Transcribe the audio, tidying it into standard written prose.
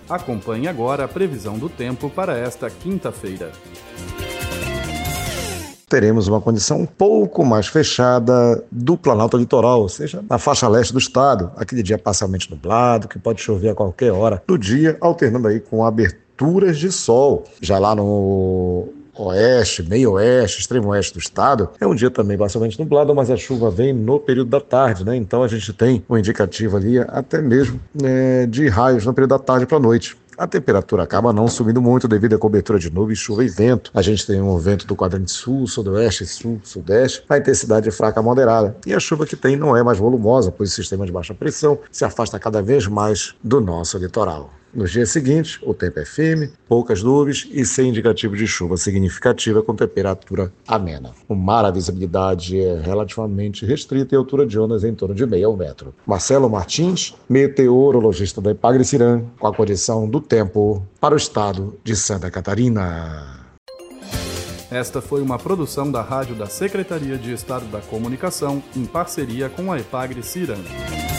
Acompanhe agora a previsão do tempo para esta quinta-feira. Teremos uma condição um pouco mais fechada do Planalto Litoral, ou seja, na faixa leste do estado. Aquele dia parcialmente nublado, que pode chover a qualquer hora do dia, alternando aí com aberturas de sol. Já lá no oeste, meio oeste, extremo oeste do estado, é um dia também parcialmente nublado, mas a chuva vem no período da tarde, né? Então a gente tem um indicativo ali até mesmo de raios no período da tarde para a noite. A temperatura acaba não subindo muito devido à cobertura de nuvens, chuva e vento. A gente tem um vento do quadrante sul, sudoeste, sul, sudeste. A intensidade é fraca a moderada. E a chuva que tem não é mais volumosa, pois o sistema de baixa pressão se afasta cada vez mais do nosso litoral. Nos dias seguintes, o tempo é firme, poucas nuvens e sem indicativo de chuva significativa com temperatura amena. O mar, a visibilidade é relativamente restrita e a altura de ondas é em torno de meio metro. Marcelo Martins, meteorologista da Epagre-Ciran, com a condição do tempo para o estado de Santa Catarina. Esta foi uma produção da Rádio da Secretaria de Estado da Comunicação em parceria com a Epagre-Ciran.